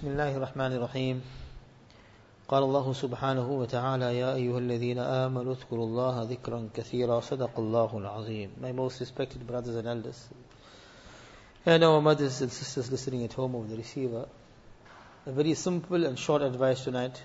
بسم الله الرحمن الرحيم قال الله سبحانه وتعالى يا أيها الذين آمنوا اذكروا الله ذكرا كثيرا صدق الله العظيم. My most respected brothers and elders and our mothers and sisters listening at home over the receiver, a very simple and short advice tonight.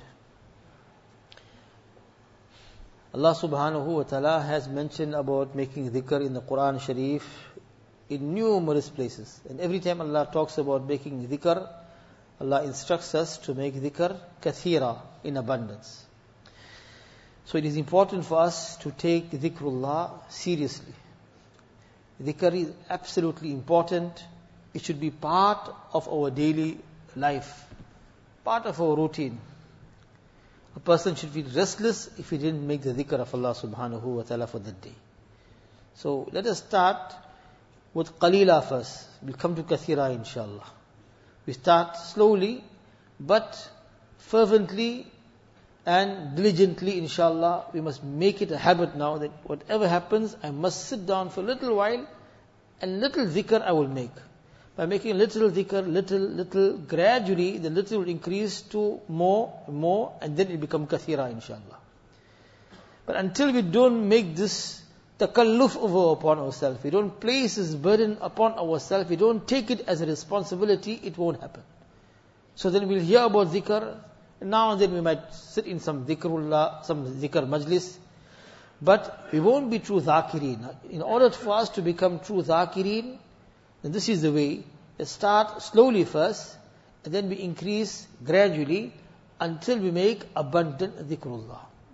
Allah subhanahu wa ta'ala has mentioned about making dhikr in the Quran Sharif in numerous places, and every time Allah talks about making dhikr, Allah instructs us to make dhikr kathira, in abundance. So it is important for us to take dhikrullah seriously. Dhikr is absolutely important. It should be part of our daily life, part of our routine. A person should feel restless if he didn't make the dhikr of Allah subhanahu wa ta'ala for that day. So let us start with qalila first. We'll come to kathira inshallah. We start slowly, but fervently and diligently inshallah. We must make it a habit now that whatever happens, I must sit down for a little while and little dhikr I will make. By making little dhikr, little, gradually the little will increase to more, and then it become kathira inshallah. But until we don't make this takalluf over upon ourselves, we don't place this burden upon ourselves, we don't take it as a responsibility, it won't happen. So then we'll hear about dhikr, and now and then we might sit in some dhikrullah, some dhikr majlis, but we won't be true dhakireen. In order for us to become true dhakireen, then this is the way. Let's start slowly first, and then we increase gradually until we make abundant dhikrullah.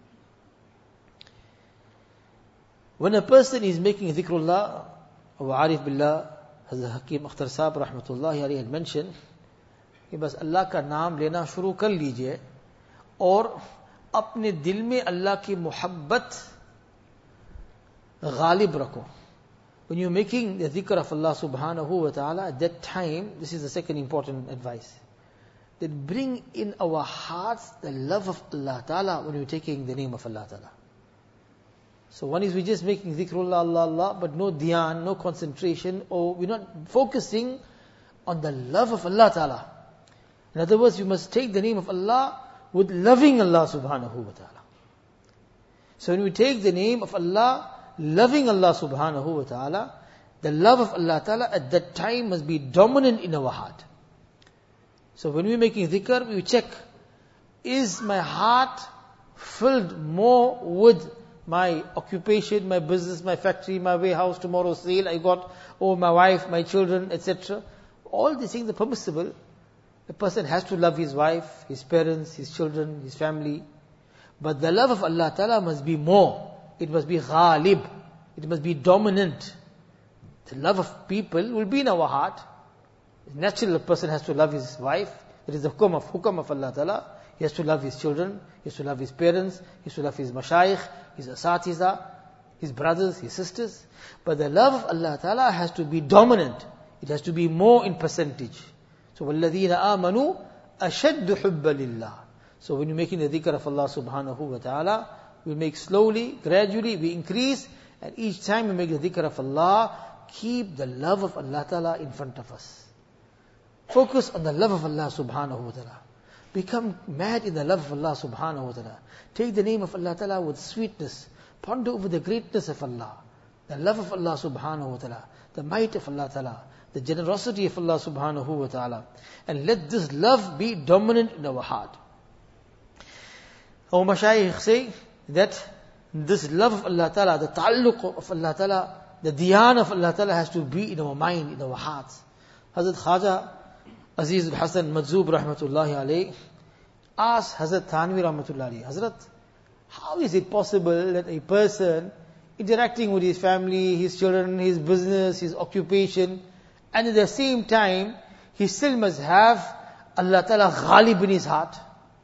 When a person is making dhikrullah, our Arif Billah, Hazrat Hakim Akhtar Sahab rahmatullahi alayhi had mentioned कि बस अल्लाह का नाम लेना शुरू कर लीजिए और अपने दिल में अल्लाह की मोहब्बत गालिब रखो. When you're making the dhikr of Allah subhanahu wa ta'ala, at that time, this is the second important advice, that bring in our hearts the love of Allah ta'ala when you're taking the name of Allah ta'ala. So one is we're just making dhikrullah Allah Allah, but no dhyan, no concentration, or we're not focusing on the love of Allah ta'ala. In other words, you must take the name of Allah with loving Allah subhanahu wa ta'ala. So when we take the name of Allah, loving Allah subhanahu wa ta'ala, the love of Allah ta'ala at that time must be dominant in our heart. So when we're making dhikr, we check, is my heart filled more with my occupation, my business, my factory, my warehouse, tomorrow's sale I got, or my wife, my children, etc. All these things are permissible. The person has to love his wife, his parents, his children, his family. But the love of Allah Ta'ala must be more. It must be ghalib. It must be dominant. The love of people will be in our heart. It's natural a person has to love his wife. It is the hukam of Allah Ta'ala. He has to love his children. He has to love his parents. He has to love his mashayikh, his asatiza, his brothers, his sisters. But the love of Allah Ta'ala has to be dominant. It has to be more in percentage. So, وَالَّذِينَ آمَنُوا أَشَدُّ حُبَّ لِلَّهِ. So when you're making the dhikr of Allah subhanahu wa ta'ala, we make slowly, gradually, we increase, and each time we make the dhikr of Allah, keep the love of Allah ta'ala in front of us. Focus on the love of Allah subhanahu wa ta'ala. Become mad in the love of Allah subhanahu wa ta'ala. Take the name of Allah ta'ala with sweetness. Ponder over the greatness of Allah, the love of Allah subhanahu wa ta'ala, the might of Allah ta'ala, the generosity of Allah subhanahu wa ta'ala. And let this love be dominant in our heart. Our mashayikh say that this love of Allah ta'ala, the ta'alluq of Allah ta'ala, the dhyan of Allah ta'ala has to be in our mind, in our hearts. Hazrat Khaja Aziz Hasan Madzoob rahmatullahi alayhi asked Hazrat Thanvi rahmatullahi alayhi, Hazrat, how is it possible that a person interacting with his family, his children, his business, his occupation, and at the same time, he still must have Allah Ta'ala ghalib in his heart?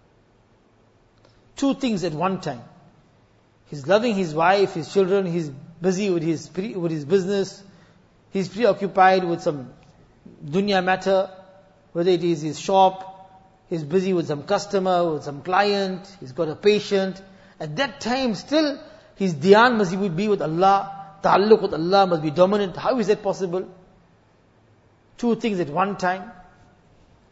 Two things at one time. He's loving his wife, his children, he's busy with his business, he's preoccupied with some dunya matter, whether it is his shop, he's busy with some customer, with some client, he's got a patient. At that time still, his dhyan must be with Allah, ta'alluq with Allah must be dominant. How is that possible? Two things at one time.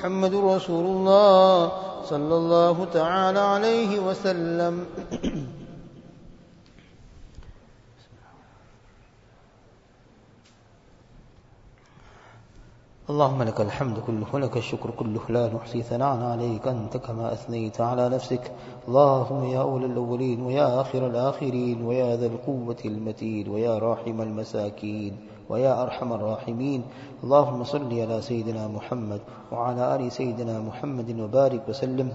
sallallahu ta'ala alayhi wa sallam. اللهم لك الحمد كله ولك الشكر كله لا نحصي ثناء عليك أنت كما أثنيت على نفسك. اللهم يا أول الأولين ويا آخر الآخرين ويا ذا القوة المتين ويا راحم المساكين ويا أرحم الراحمين، اللهم صل على سيدنا محمد وعلى آل سيدنا محمد وبارك وسلم.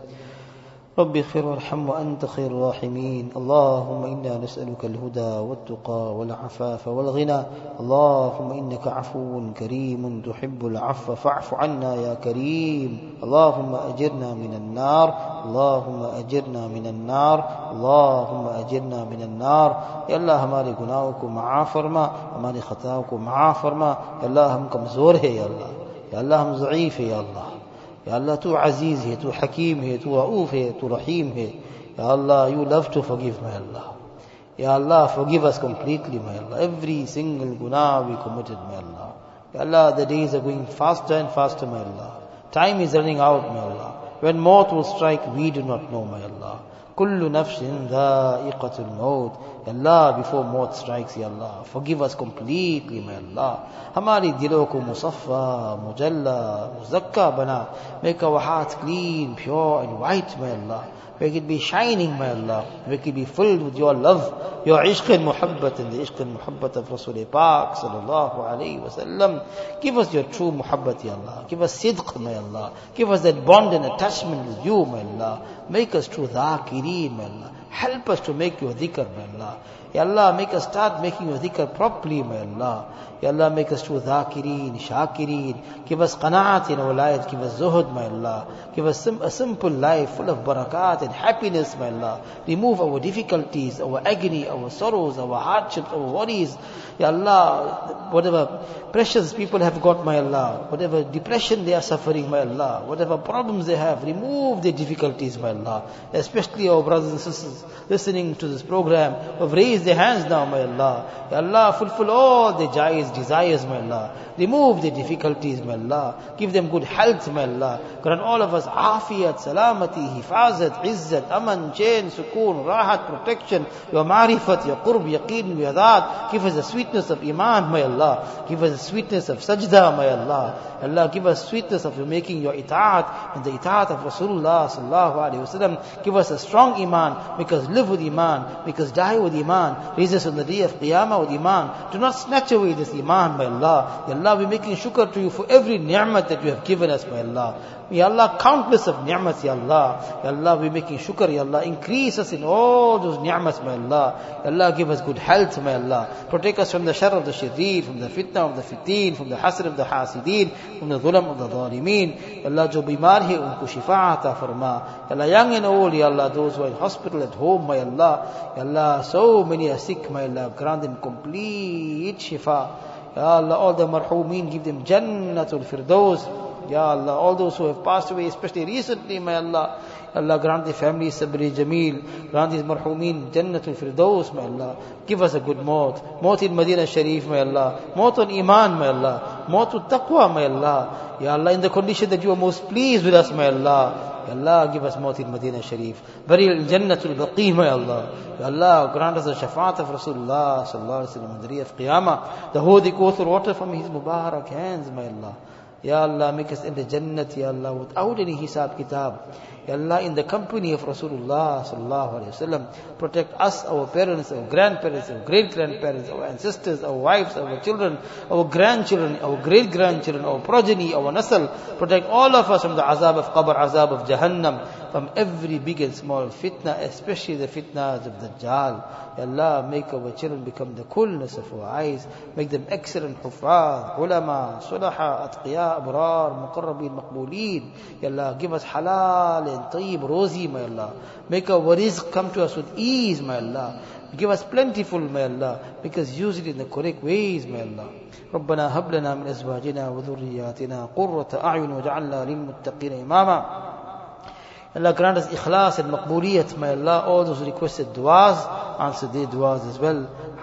رب اغفر وارحم وأنت خير الراحمين. اللهم إنا نسألك الهدى والتقى والعفاف والغنى. اللهم إنك عفو كريم تحب العفو فاعف عنا يا كريم. اللهم أجرنا من النار، اللهم أجرنا من النار، اللهم أجرنا من النار. या अल्लाह हमारे गुनाहों को माफ़ फरमा, हमारी खताओं को माफ़ फरमा. या अल्लाह हम कमज़ोर है, या अल्लाह हम ज़ईफ़ है. या अल्लाह तू अजीज है, तू हकीम है, तू रऊफ है, तू रहीम है. Ya Allah, you love to forgive, my Allah. Ya Allah, forgive us completely, my Allah. Every single guna we committed, my Allah. Ya Allah, the days are going faster and faster, my Allah. Time is running out, my Allah. When maut will strike, we do not know, my Allah. Kullu nafsin dha'iqatul maut. Ya Allah, before maut strikes, Ya Allah, forgive us completely, my Allah. Hamari dilon ko musaffa, mujalla, muzakka bana. Make our hearts clean, pure and white, my Allah. Make it be shining, my Allah. Make it be filled with your love, your ishq and muhabbat, and the ishq and muhabbat of Rasul Pak sallallahu alayhi wa sallam. Give us your true muhabbat, Ya Allah. Give us sidq, my Allah. Give us that bond and attachment with you, my Allah. Make us true dhakireen, my Allah. Help us to make your dhikr, my Allah. Ya Allah, make us start making your dhikr properly, my Allah. Ya Allah, make us true dhakireen, shakireen. Give us qanaat in our lives. Give us zuhud, my Allah. Give us a simple life full of barakat and happiness, my Allah. Remove our difficulties, our agony, our sorrows, our hardships, our worries. Ya Allah, whatever pressures people have got, my Allah, whatever depression they are suffering, my Allah, whatever problems they have, remove their difficulties, my Allah. Especially our brothers and sisters listening to this program, who have raised their hands now, my Allah. Ya Allah, fulfill all their desires, my Allah. Remove their difficulties, my Allah. Give them good health, my Allah. Grant all of us afiyat, salamati, hifazat, izzat, aman, chain, sukoon, rahat, protection, your marifat, your qurb, yaqeen, your dhaat. Give us the sweetness of iman, my Allah. Give us the sweetness of sajda, my Allah. Allah, give us sweetness of making your itaat and the itaat of Rasulullah sallallahu alayhi wa sallam. Give us a strong iman. Make us live with iman. Make us die with iman. Raise us on the day of Qiyamah with iman. Do not snatch away this iman, my Allah. Ya Allah, we're making shukr to you for every ni'mat that you have given us, my Allah. Ya Allah, countless of ni'mats, Ya Allah. Ya Allah, we're making shukr, Ya Allah. Increase us in all those ni'mats, my Allah. Ya Allah, give us good health, my Allah. Protect us from the shar of the sharir, from the fitna of the fitin, from the hasr of the hasideen, from the dhulam of the dhalimeen. Ya Allah, jo bimar hai, unko shifa ata farma. Ya Allah, young and old, Ya Allah, those who are in hospital, at home, my Allah. Ya Allah, so many are sick, my Allah. Grant them complete shifa. Ya Allah, all the marhumeen, give them Jannatul Firdaus. Ya Allah, all those who have passed away, especially recently, my Allah. Ya Allah, grant the family sabri jameel. Grant these marhumeen Jannatul Firdaus, my Allah. Give us a good maut. Maut in Medina Sharif, my Allah. Maut on Iman, my Allah. Maut with taqwa, my Allah. Ya Allah, in the condition that you are most pleased with us, my Allah. Ya Allah, give us maut in Medina Sharif. Burial in Jannatul Baqi, my Allah. Ya Allah, grant us the shafaat of Rasulullah sallallahu alaihi wasallam on the day of Qiyamah. The holy Kauthar water from his Mubarak hands, my Allah. Ya Allah, make us in the Jannat, Ya Allah, without any hisab kitab. Ya Allah, in the company of Rasulullah sallallahu alaihi wasallam. Protect us, our parents, our grandparents, our great-grandparents, our ancestors, our wives, our children, our grandchildren, our great-grandchildren, our progeny, our nasl. Protect all of us from the azab of qabr, azab of Jahannam, from every big and small fitna, especially the fitnas of Dajjal. Ya Allah, make our children become the coolness of our eyes. Make them excellent huffaz, ulama, sulaha, atqiya, abrar, muqarrabeen, maqbooleen. Ya Allah, give us halal and tayyib, rosy, my Allah. Make our rizq come to us with ease, my Allah. Give us plentiful, my Allah. Make us use it in the correct ways, my Allah. ربنا هب لنا من أزواجنا وذرياتنا قرة أعين وجعلنا للمتقين إماما. Allah, grant us ikhlas and maqbooliyat, my Allah. All those requested du'as, answer their du'as as well.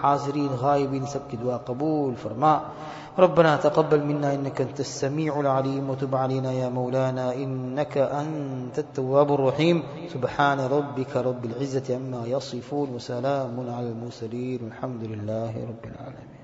हाज़रीन गायबीन सबकी दुआ कबूल फरमा। रब्बना तक़ब्बल मिन्ना इन्नका अंतस समीउल अलीम व तुब अलैना या मौलाना इन्नका अंतत तव्वाबुर रहीम। सुब्हान रब्बिका रब्बिल इज़्ज़ति अम्मा यसिफून व सलामुन अलल मुरसलीन वल्हम्दुलिल्लाहि रब्बिल आलमीन।